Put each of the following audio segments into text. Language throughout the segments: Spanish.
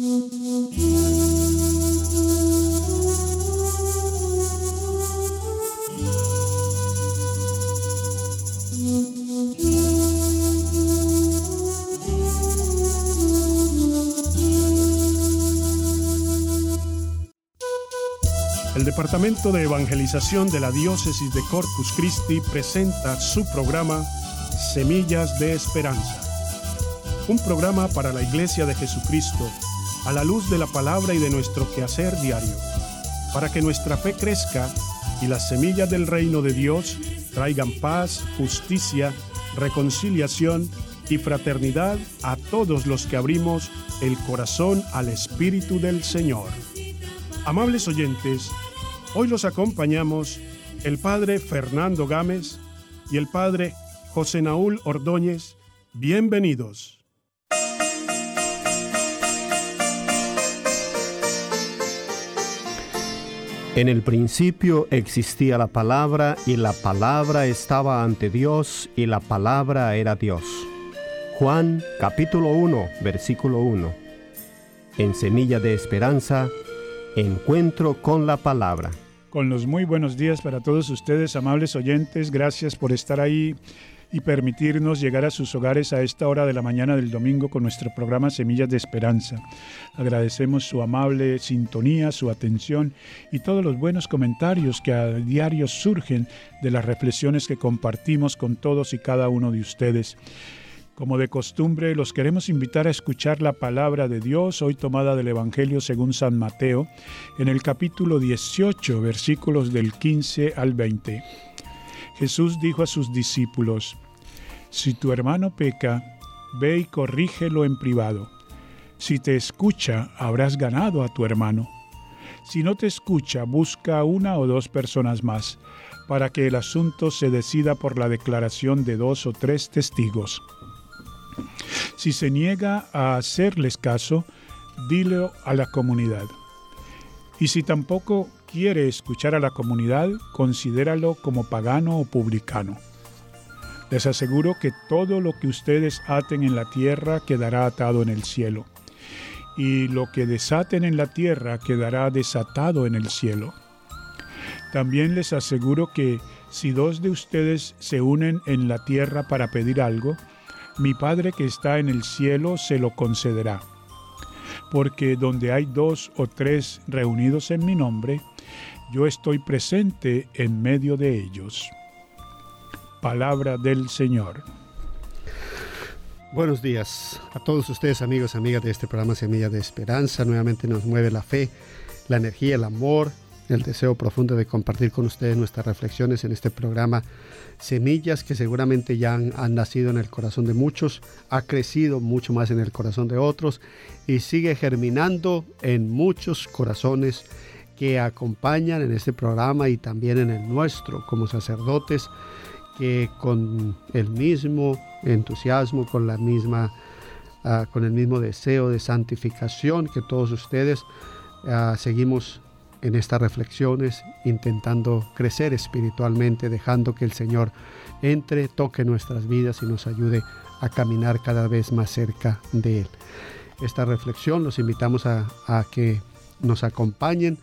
El Departamento de Evangelización de la Diócesis de Corpus Christi presenta su programa Semillas de Esperanza. Un programa para la Iglesia de Jesucristo a la luz de la palabra y de nuestro quehacer diario, para que nuestra fe crezca y las semillas del reino de Dios traigan paz, justicia, reconciliación y fraternidad a todos los que abrimos el corazón al Espíritu del Señor. Amables oyentes, hoy los acompañamos el Padre Fernando Gámez y el Padre José Naúl Ordóñez. Bienvenidos. En el principio existía la palabra, y la palabra estaba ante Dios, y la palabra era Dios. Juan, capítulo 1, versículo 1. En Semilla de Esperanza, encuentro con la palabra. Con los muy buenos días para todos ustedes, amables oyentes. Gracias por estar ahí y permitirnos llegar a sus hogares a esta hora de la mañana del domingo con nuestro programa Semillas de Esperanza. Agradecemos su amable sintonía, su atención y todos los buenos comentarios que a diario surgen de las reflexiones que compartimos con todos y cada uno de ustedes. Como de costumbre, los queremos invitar a escuchar la palabra de Dios, hoy tomada del Evangelio según San Mateo, en el capítulo 18, versículos del 15 al 20. Jesús dijo a sus discípulos: si tu hermano peca, ve y corrígelo en privado. Si te escucha, habrás ganado a tu hermano. Si no te escucha, busca a una o dos personas más, para que el asunto se decida por la declaración de 2 o 3 testigos. Si se niega a hacerles caso, dilo a la comunidad. Y si tampoco quiere escuchar a la comunidad, considéralo como pagano o publicano. Les aseguro que todo lo que ustedes aten en la tierra quedará atado en el cielo, y lo que desaten en la tierra quedará desatado en el cielo. También les aseguro que si 2 de ustedes se unen en la tierra para pedir algo, mi Padre que está en el cielo se lo concederá. Porque donde hay 2 o 3 reunidos en mi nombre, yo estoy presente en medio de ellos. Palabra del Señor. Buenos días a todos ustedes, amigos, amigas de este programa Semilla de Esperanza. Nuevamente nos mueve la fe, la energía, el amor, el deseo profundo de compartir con ustedes nuestras reflexiones en este programa. Semillas que seguramente ya han nacido en el corazón de muchos, ha crecido mucho más en el corazón de otros y sigue germinando en muchos corazones que acompañan en este programa y también en el nuestro como sacerdotes, que con el mismo entusiasmo, con el mismo deseo de santificación que todos ustedes, seguimos en estas reflexiones, intentando crecer espiritualmente, dejando que el Señor entre, toque nuestras vidas y nos ayude a caminar cada vez más cerca de Él. Esta reflexión los invitamos a que nos acompañen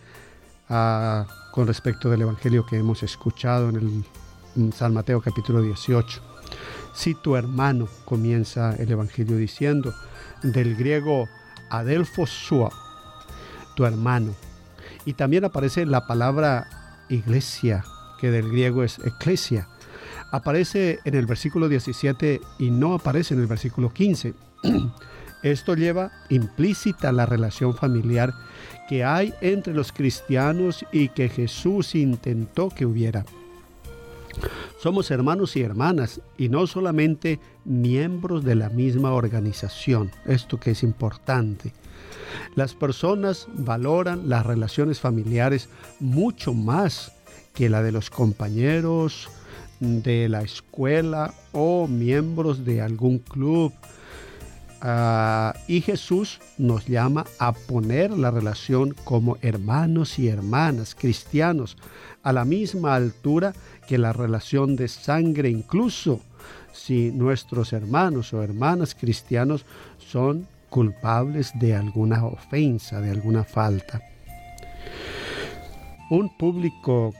con respecto del Evangelio que hemos escuchado en San Mateo capítulo 18. Si tu hermano, comienza el Evangelio diciendo, del griego adelphos sua, tu hermano. Y también aparece la palabra iglesia, que del griego es eclesia. Aparece en el versículo 17 y no aparece en el versículo 15. Esto lleva implícita la relación familiar que hay entre los cristianos y que Jesús intentó que hubiera. Somos hermanos y hermanas y no solamente miembros de la misma organización. Esto que es importante. Las personas valoran las relaciones familiares mucho más que la de los compañeros de la escuela o miembros de algún club. Y Jesús nos llama a poner la relación como hermanos y hermanas cristianos a la misma altura que la relación de sangre, incluso si nuestros hermanos o hermanas cristianos son culpables de alguna ofensa, de alguna falta. Un político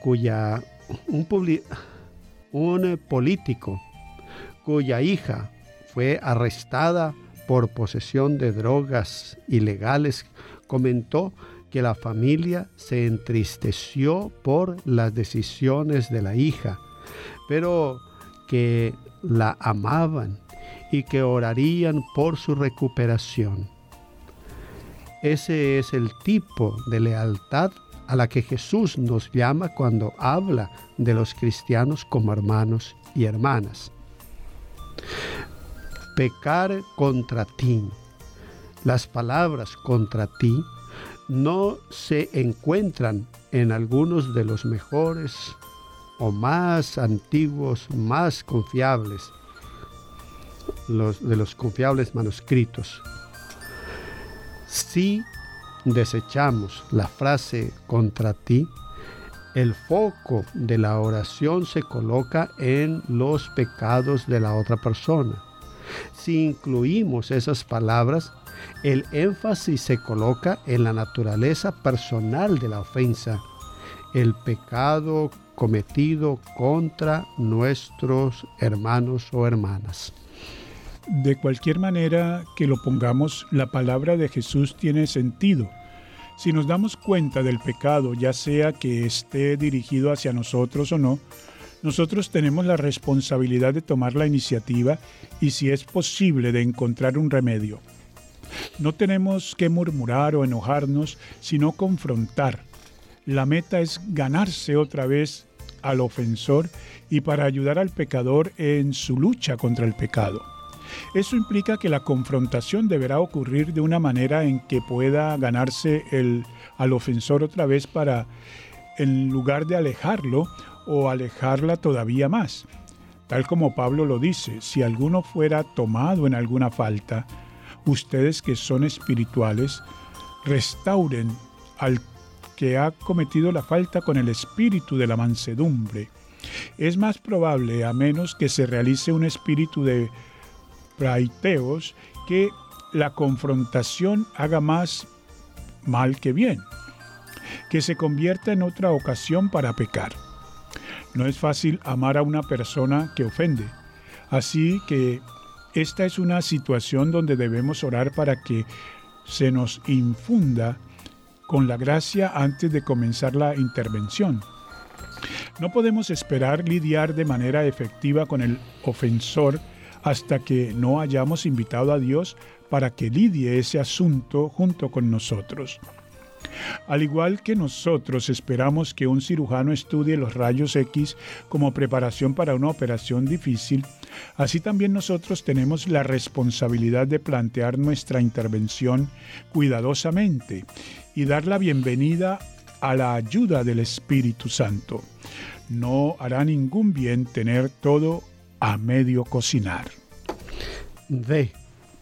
cuya hija fue arrestada por posesión de drogas ilegales comentó que la familia se entristeció por las decisiones de la hija, pero que la amaban y que orarían por su recuperación. Ese es el tipo de lealtad a la que Jesús nos llama cuando habla de los cristianos como hermanos y hermanas. Pecar contra ti. Las palabras contra ti no se encuentran en algunos de los mejores o más antiguos, más confiables, de los confiables manuscritos. Si desechamos la frase contra ti, el foco de la oración se coloca en los pecados de la otra persona. Si incluimos esas palabras, el énfasis se coloca en la naturaleza personal de la ofensa, el pecado cometido contra nuestros hermanos o hermanas. De cualquier manera que lo pongamos, la palabra de Jesús tiene sentido. Si nos damos cuenta del pecado, ya sea que esté dirigido hacia nosotros o no, nosotros tenemos la responsabilidad de tomar la iniciativa y, si es posible, de encontrar un remedio. No tenemos que murmurar o enojarnos, sino confrontar. La meta es ganarse otra vez al ofensor y para ayudar al pecador en su lucha contra el pecado. Eso implica que la confrontación deberá ocurrir de una manera en que pueda ganarse al ofensor otra vez para, en lugar de alejarlo o alejarla todavía más. Tal como Pablo lo dice, si alguno fuera tomado en alguna falta, ustedes que son espirituales, restauren al que ha cometido la falta con el espíritu de la mansedumbre. Es más probable, a menos que se realice un espíritu de praiteos, que la confrontación haga más mal que bien, que se convierta en otra ocasión para pecar. No es fácil amar a una persona que ofende, así que esta es una situación donde debemos orar para que se nos infunda con la gracia antes de comenzar la intervención. No podemos esperar lidiar de manera efectiva con el ofensor hasta que no hayamos invitado a Dios para que lidie ese asunto junto con nosotros. Al igual que nosotros esperamos que un cirujano estudie los rayos X como preparación para una operación difícil, así también nosotros tenemos la responsabilidad de plantear nuestra intervención cuidadosamente y dar la bienvenida a la ayuda del Espíritu Santo. No hará ningún bien tener todo a medio cocinar. Ve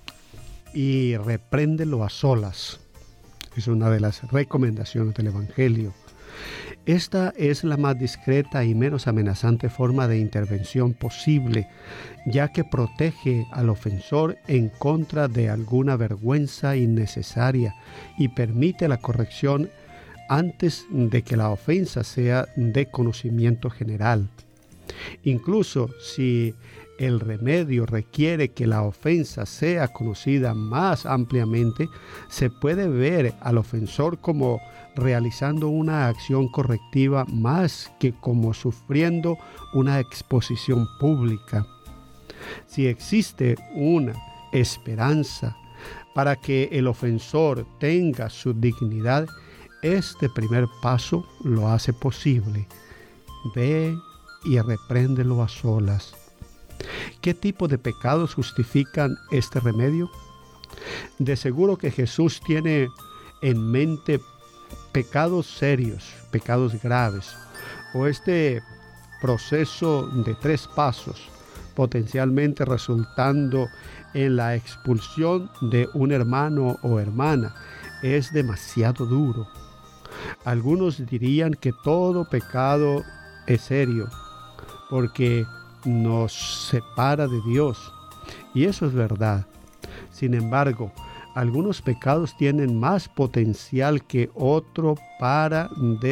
y repréndelo a solas. Es una de las recomendaciones del Evangelio. Esta es la más discreta y menos amenazante forma de intervención posible, ya que protege al ofensor en contra de alguna vergüenza innecesaria y permite la corrección antes de que la ofensa sea de conocimiento general. Incluso si el remedio requiere que la ofensa sea conocida más ampliamente, se puede ver al ofensor como realizando una acción correctiva más que como sufriendo una exposición pública. Si existe una esperanza para que el ofensor tenga su dignidad, este primer paso lo hace posible. Ve y repréndelo a solas. ¿Qué tipo de pecados justifican este remedio? De seguro que Jesús tiene en mente pecados serios, pecados graves, o este proceso de 3 pasos, potencialmente resultando en la expulsión de un hermano o hermana, es demasiado duro. Algunos dirían que todo pecado es serio, porque nos separa de Dios. Y eso es verdad. Sin embargo, algunos pecados tienen más potencial que otro para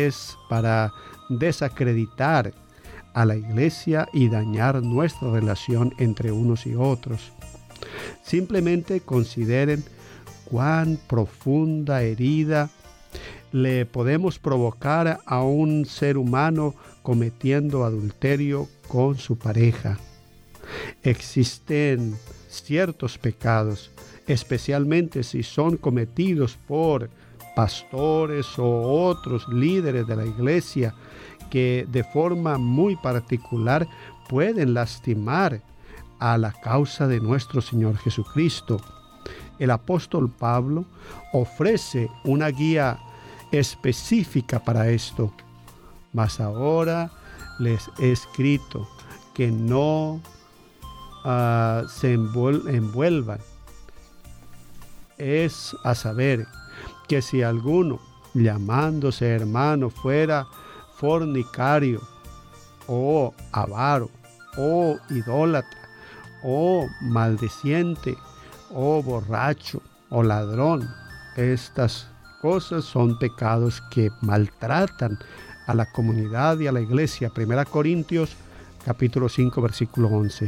desacreditar a la iglesia y dañar nuestra relación entre unos y otros. Simplemente consideren cuán profunda herida le podemos provocar a un ser humano cometiendo adulterio con su pareja. Existen ciertos pecados, especialmente si son cometidos por pastores o otros líderes de la iglesia, que de forma muy particular pueden lastimar a la causa de nuestro Señor Jesucristo. El apóstol Pablo ofrece una guía específica para esto. Mas ahora les he escrito que no se envuelvan. Es a saber, que si alguno, llamándose hermano, fuera fornicario, o avaro, o idólatra, o maldiciente, o borracho, o ladrón, estas cosas son pecados que maltratan a la comunidad y a la iglesia. 1 Corintios capítulo 5 versículo 11.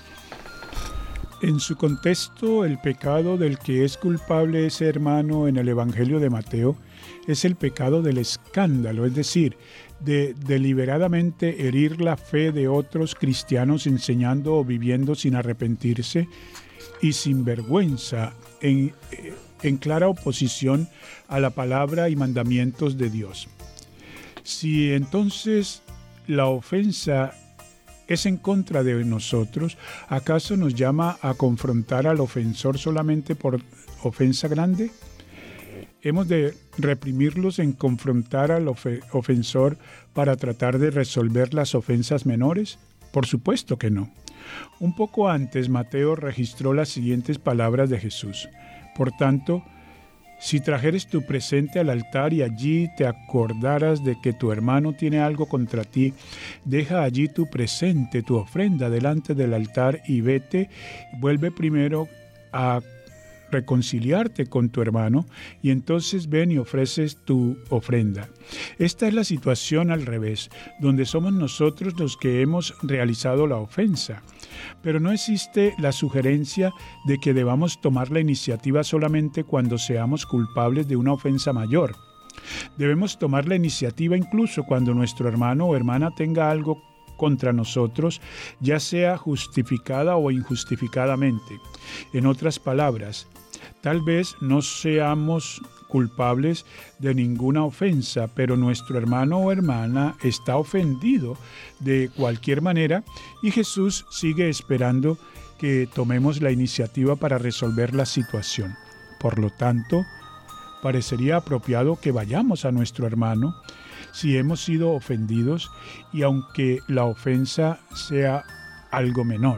En su contexto, el pecado del que es culpable ese hermano en el Evangelio de Mateo es el pecado del escándalo, es decir, de deliberadamente herir la fe de otros cristianos enseñando o viviendo sin arrepentirse y sin vergüenza, en clara oposición a la palabra y mandamientos de Dios. Si entonces la ofensa es en contra de nosotros, ¿acaso nos llama a confrontar al ofensor solamente por ofensa grande? ¿Hemos de reprimirlos en confrontar al ofensor para tratar de resolver las ofensas menores? Por supuesto que no. Un poco antes, Mateo registró las siguientes palabras de Jesús. Por tanto, si trajeres tu presente al altar y allí te acordaras de que tu hermano tiene algo contra ti, deja allí tu presente, tu ofrenda delante del altar y vete, vuelve primero a reconciliarte con tu hermano y entonces ven y ofreces tu ofrenda. Esta es la situación al revés, donde somos nosotros los que hemos realizado la ofensa. Pero no existe la sugerencia de que debamos tomar la iniciativa solamente cuando seamos culpables de una ofensa mayor. Debemos tomar la iniciativa incluso cuando nuestro hermano o hermana tenga algo contra nosotros, ya sea justificada o injustificadamente. En otras palabras, tal vez no seamos culpables de ninguna ofensa, pero nuestro hermano o hermana está ofendido de cualquier manera y Jesús sigue esperando que tomemos la iniciativa para resolver la situación. Por lo tanto, parecería apropiado que vayamos a nuestro hermano si hemos sido ofendidos y aunque la ofensa sea algo menor.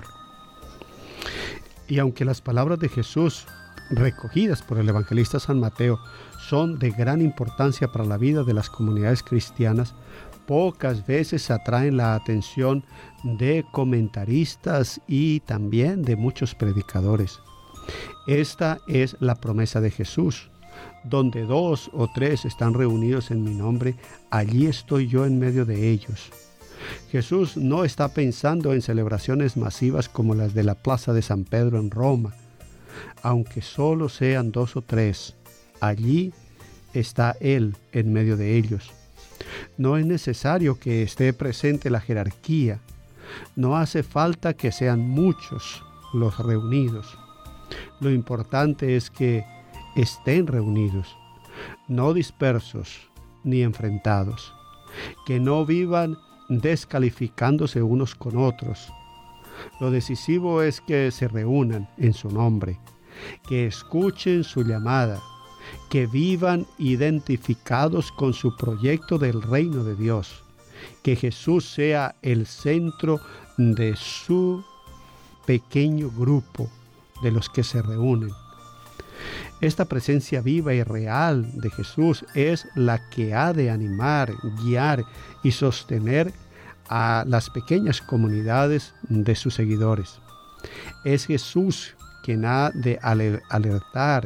Y aunque las palabras de Jesús recogidas por el evangelista San Mateo son de gran importancia para la vida de las comunidades cristianas, pocas veces atraen la atención de comentaristas y también de muchos predicadores. Esta es la promesa de Jesús. Donde 2 o 3 están reunidos en mi nombre, allí estoy yo en medio de ellos. Jesús no está pensando en celebraciones masivas como las de la Plaza de San Pedro en Roma. Aunque solo sean 2 o 3, allí está Él en medio de ellos. No es necesario que esté presente la jerarquía. No hace falta que sean muchos los reunidos. Lo importante es que estén reunidos, no dispersos ni enfrentados, que no vivan descalificándose unos con otros. Lo decisivo es que se reúnan en su nombre, que escuchen su llamada, que vivan identificados con su proyecto del reino de Dios, que Jesús sea el centro de su pequeño grupo de los que se reúnen. Esta presencia viva y real de Jesús es la que ha de animar, guiar y sostener a las pequeñas comunidades de sus seguidores. Es Jesús quien ha de alertar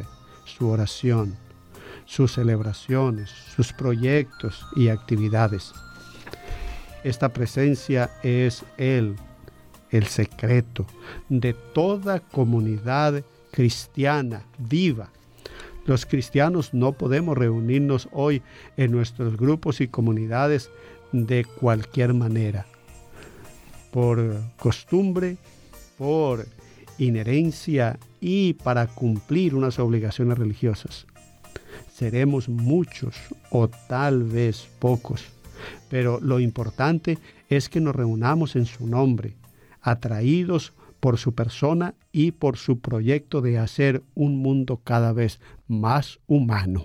su oración, sus celebraciones, sus proyectos y actividades. Esta presencia es Él, el secreto de toda comunidad cristiana viva. Los cristianos no podemos reunirnos hoy en nuestros grupos y comunidades de cualquier manera, por costumbre, por inherencia y para cumplir unas obligaciones religiosas. Seremos muchos o tal vez pocos, pero lo importante es que nos reunamos en su nombre, atraídos por su persona y por su proyecto de hacer un mundo cada vez más humano.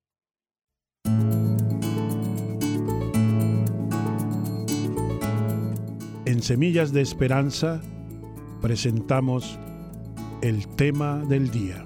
En Semillas de Esperanza presentamos el tema del día.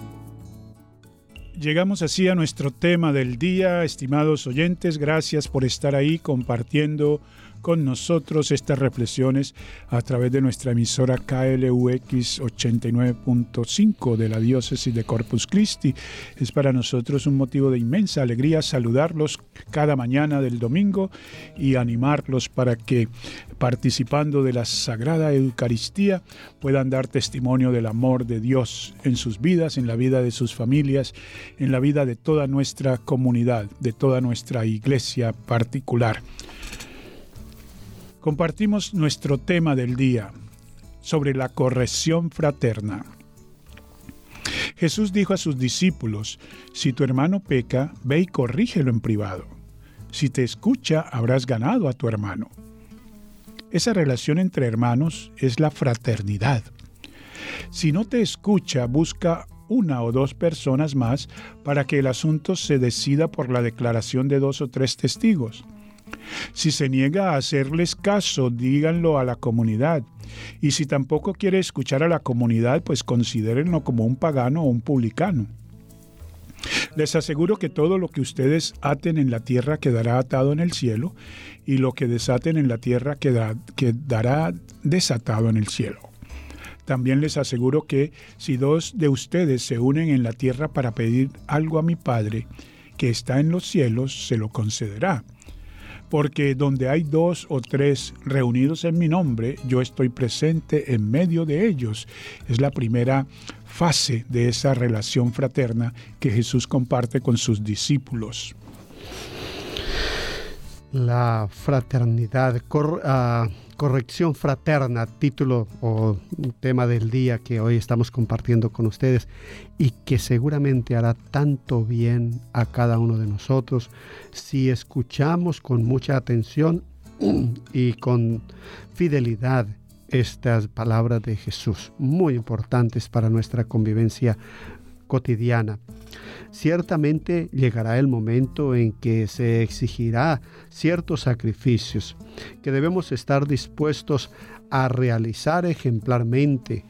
Llegamos así a nuestro tema del día, estimados oyentes. Gracias por estar ahí compartiendo con nosotros estas reflexiones a través de nuestra emisora KLUX 89.5 de la Diócesis de Corpus Christi. Es para nosotros un motivo de inmensa alegría saludarlos cada mañana del domingo y animarlos para que, participando de la Sagrada Eucaristía, puedan dar testimonio del amor de Dios en sus vidas, en la vida de sus familias, en la vida de toda nuestra comunidad, de toda nuestra iglesia particular. Compartimos nuestro tema del día sobre la corrección fraterna. Jesús dijo a sus discípulos: si tu hermano peca, ve y corrígelo en privado. Si te escucha, habrás ganado a tu hermano. Esa relación entre hermanos es la fraternidad. Si no te escucha, busca una o dos personas más para que el asunto se decida por la declaración de 2 o 3 testigos. Si se niega a hacerles caso, díganlo a la comunidad. Y si tampoco quiere escuchar a la comunidad, pues considérenlo como un pagano o un publicano. Les aseguro que todo lo que ustedes aten en la tierra quedará atado en el cielo, y lo que desaten en la tierra quedará desatado en el cielo. También les aseguro que si 2 de ustedes se unen en la tierra para pedir algo a mi Padre, que está en los cielos, se lo concederá. Porque donde hay 2 o 3 reunidos en mi nombre, yo estoy presente en medio de ellos. Es la primera fase de esa relación fraterna que Jesús comparte con sus discípulos. La fraternidad, corrección fraterna, título o tema del día que hoy estamos compartiendo con ustedes y que seguramente hará tanto bien a cada uno de nosotros si escuchamos con mucha atención y con fidelidad estas palabras de Jesús, muy importantes para nuestra convivencia cotidiana. Ciertamente llegará el momento en que se exigirá ciertos sacrificios que debemos estar dispuestos a realizar ejemplarmente,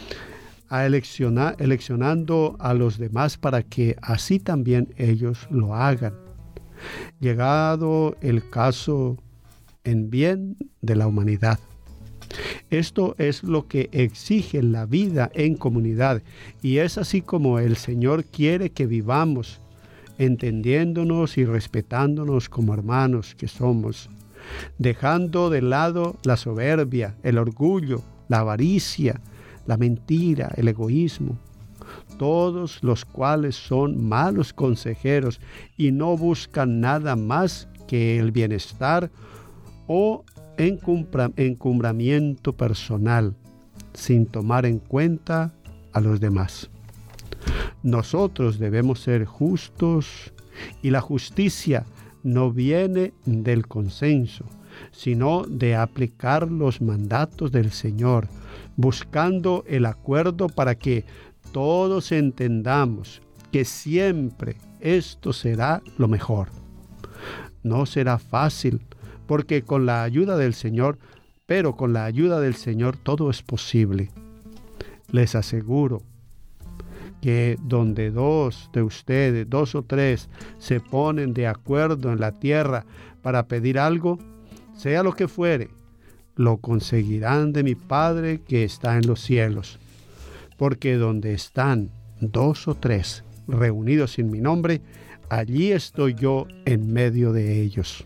eleccionando a los demás para que así también ellos lo hagan. Llegado el caso, en bien de la humanidad. Esto es lo que exige la vida en comunidad, y es así como el Señor quiere que vivamos, entendiéndonos y respetándonos como hermanos que somos, dejando de lado la soberbia, el orgullo, la avaricia, la mentira, el egoísmo, todos los cuales son malos consejeros y no buscan nada más que el bienestar o encumbramiento personal, sin tomar en cuenta a los demás. Nosotros debemos ser justos, y la justicia no viene del consenso, sino de aplicar los mandatos del Señor, buscando el acuerdo para que todos entendamos que siempre esto será lo mejor. No será fácil, porque con la ayuda del Señor, pero con la ayuda del Señor todo es posible. Les aseguro que donde 2 de ustedes, 2 o 3, se ponen de acuerdo en la tierra para pedir algo, sea lo que fuere, lo conseguirán de mi Padre que está en los cielos. Porque donde están 2 o 3 reunidos en mi nombre, allí estoy yo en medio de ellos.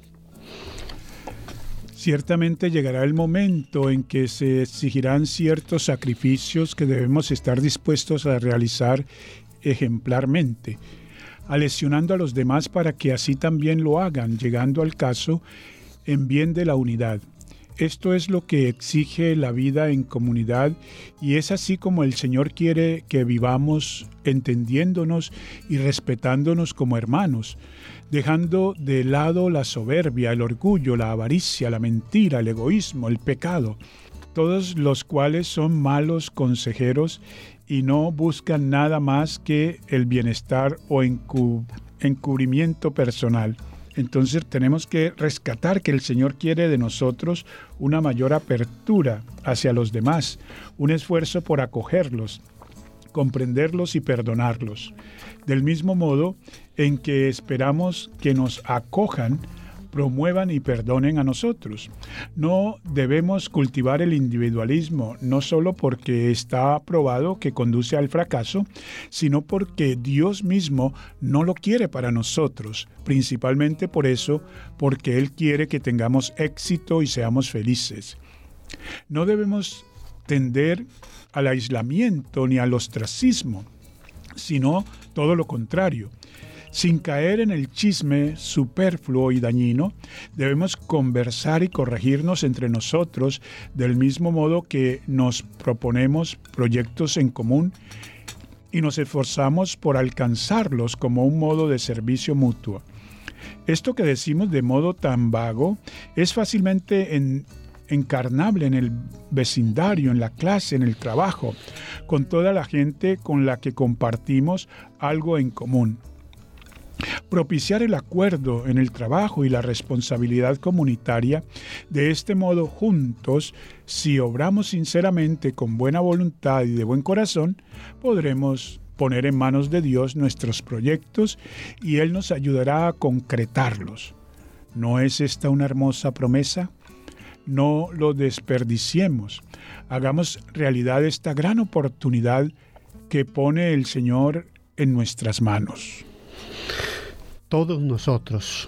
Ciertamente llegará el momento en que se exigirán ciertos sacrificios que debemos estar dispuestos a realizar ejemplarmente, aleccionando a los demás para que así también lo hagan, llegando al caso en bien de la unidad. Esto es lo que exige la vida en comunidad y es así como el Señor quiere que vivamos entendiéndonos y respetándonos como hermanos, dejando de lado la soberbia, el orgullo, la avaricia, la mentira, el egoísmo, el pecado, todos los cuales son malos consejeros y no buscan nada más que el bienestar o encubrimiento personal. Entonces tenemos que rescatar que el Señor quiere de nosotros una mayor apertura hacia los demás, un esfuerzo por acogerlos, comprenderlos y perdonarlos. Del mismo modo en que esperamos que nos acojan, promuevan y perdonen a nosotros. No debemos cultivar el individualismo, no solo porque está probado que conduce al fracaso, sino porque Dios mismo no lo quiere para nosotros, principalmente por eso, porque Él quiere que tengamos éxito y seamos felices. No debemos tender al aislamiento ni al ostracismo, sino todo lo contrario. Sin caer en el chisme superfluo y dañino, debemos conversar y corregirnos entre nosotros del mismo modo que nos proponemos proyectos en común y nos esforzamos por alcanzarlos como un modo de servicio mutuo. Esto que decimos de modo tan vago es fácilmente encarnable en el vecindario, en la clase, en el trabajo, con toda la gente con la que compartimos algo en común. Propiciar el acuerdo en el trabajo y la responsabilidad comunitaria, de este modo juntos, si obramos sinceramente con buena voluntad y de buen corazón, podremos poner en manos de Dios nuestros proyectos y Él nos ayudará a concretarlos. ¿No es esta una hermosa promesa? No lo desperdiciemos. Hagamos realidad esta gran oportunidad que pone el Señor en nuestras manos. Todos nosotros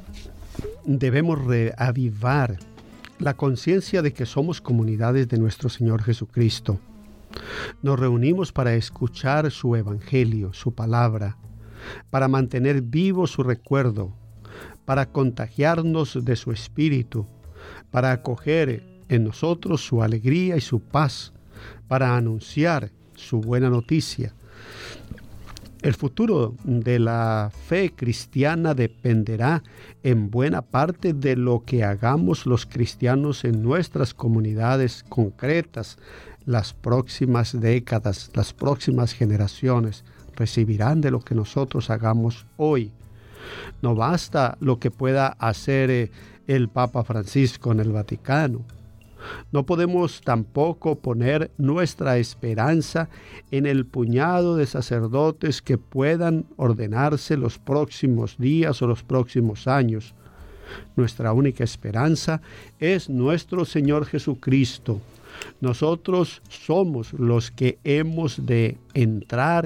debemos reavivar la conciencia de que somos comunidades de nuestro Señor Jesucristo. Nos reunimos para escuchar su evangelio, su palabra, para mantener vivo su recuerdo, para contagiarnos de su espíritu, para acoger en nosotros su alegría y su paz, para anunciar su buena noticia. El futuro de la fe cristiana dependerá en buena parte de lo que hagamos los cristianos en nuestras comunidades concretas. Las próximas décadas, las próximas generaciones recibirán de lo que nosotros hagamos hoy. No basta lo que pueda hacer el Papa Francisco en el Vaticano. No podemos tampoco poner nuestra esperanza en el puñado de sacerdotes que puedan ordenarse los próximos días o los próximos años. Nuestra única esperanza es nuestro Señor Jesucristo. Nosotros somos los que hemos de entrar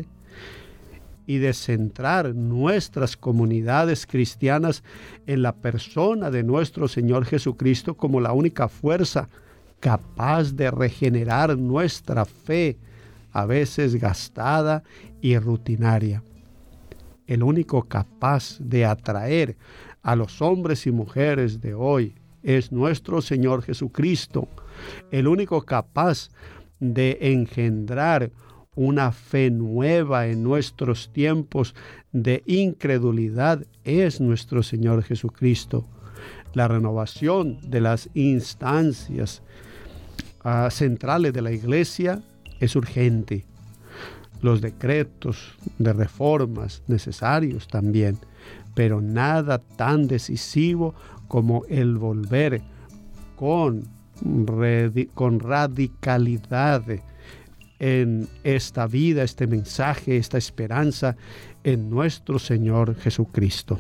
y de centrar nuestras comunidades cristianas en la persona de nuestro Señor Jesucristo como la única fuerza capaz de regenerar nuestra fe, a veces gastada y rutinaria. El único capaz de atraer a los hombres y mujeres de hoy es nuestro Señor Jesucristo. El único capaz de engendrar una fe nueva en nuestros tiempos de incredulidad es nuestro Señor Jesucristo. La renovación de las instancias centrales de la Iglesia es urgente. Los decretos de reformas necesarios también, pero nada tan decisivo como el volver con radicalidad en esta vida, este mensaje, esta esperanza en nuestro Señor Jesucristo.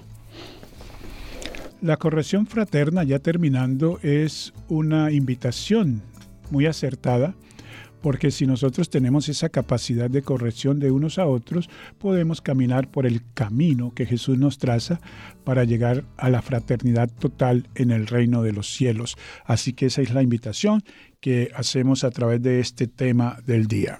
La corrección fraterna, ya terminando, es una invitación muy acertada, porque si nosotros tenemos esa capacidad de corrección de unos a otros, podemos caminar por el camino que Jesús nos traza para llegar a la fraternidad total en el reino de los cielos. Así que esa es la invitación que hacemos a través de este tema del día.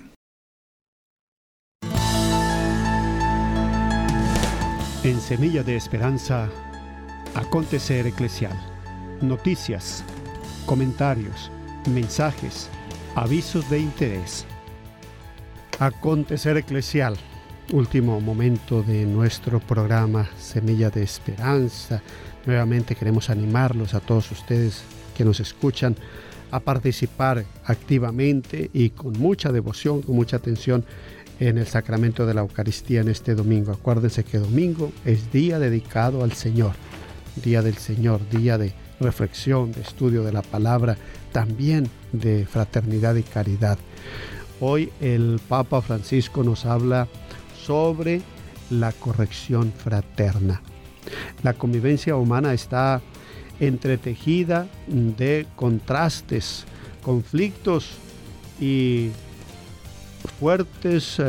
En Semilla de Esperanza, acontecer eclesial. Noticias, comentarios, mensajes, avisos de interés. Acontecer eclesial. Último momento de nuestro programa Semilla de Esperanza. Nuevamente queremos animarlos a todos ustedes que nos escuchan a participar activamente y con mucha devoción, con mucha atención en el sacramento de la Eucaristía en este domingo. Acuérdense que domingo es día dedicado al Señor, día del Señor, día de reflexión, de estudio de la palabra, también de fraternidad y caridad. Hoy el Papa Francisco nos habla sobre la corrección fraterna. La convivencia humana está entretejida de contrastes, conflictos y fuertes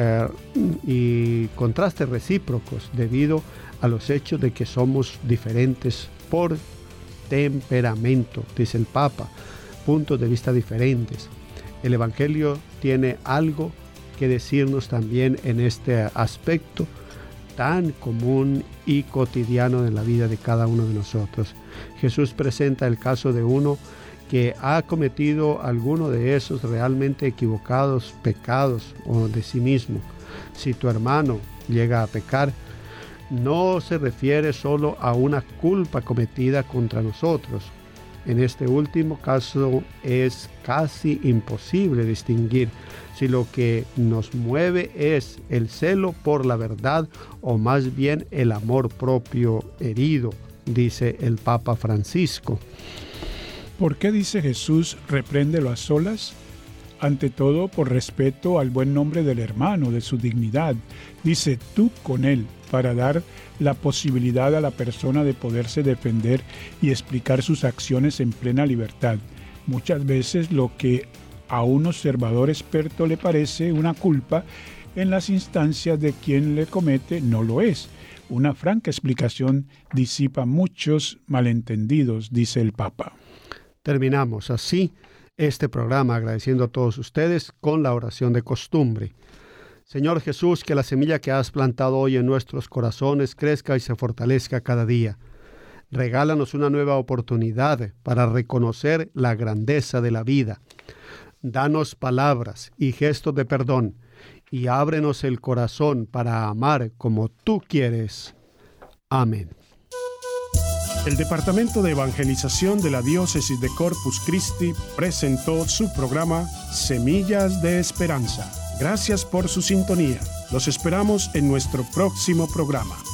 y contrastes recíprocos debido a los hechos de que somos diferentes por temperamento, dice el Papa, puntos de vista diferentes. El Evangelio tiene algo que decirnos también en este aspecto tan común y cotidiano en la vida de cada uno de nosotros. Jesús presenta el caso de uno que ha cometido alguno de esos realmente equivocados pecados o de sí mismo. Si tu hermano llega a pecar, no se refiere solo a una culpa cometida contra nosotros. En este último caso es casi imposible distinguir si lo que nos mueve es el celo por la verdad o más bien el amor propio herido, dice el Papa Francisco. ¿Por qué dice Jesús repréndelo a solas? Ante todo por respeto al buen nombre del hermano, de su dignidad. Dice tú con él, para dar la posibilidad a la persona de poderse defender y explicar sus acciones en plena libertad. Muchas veces lo que a un observador experto le parece una culpa, en las instancias de quien le comete no lo es. Una franca explicación disipa muchos malentendidos, dice el Papa. Terminamos así este programa agradeciendo a todos ustedes con la oración de costumbre. Señor Jesús, que la semilla que has plantado hoy en nuestros corazones crezca y se fortalezca cada día. Regálanos una nueva oportunidad para reconocer la grandeza de la vida. Danos palabras y gestos de perdón y ábrenos el corazón para amar como tú quieres. Amén. El Departamento de Evangelización de la Diócesis de Corpus Christi presentó su programa Semillas de Esperanza. Gracias por su sintonía. Los esperamos en nuestro próximo programa.